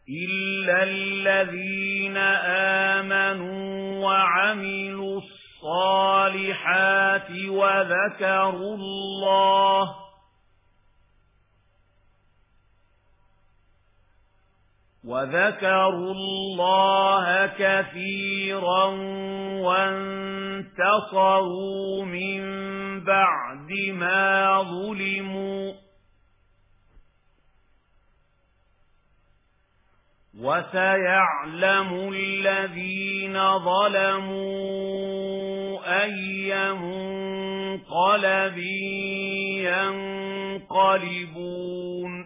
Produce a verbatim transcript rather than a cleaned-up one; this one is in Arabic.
إلا الذين آمنوا وعملوا الصالحات وذكروا الله وذكروا الله كثيرا وانتصروا من بعد ما ظلموا وسيعلم الذين ظلموا أي منقلب ينقلبون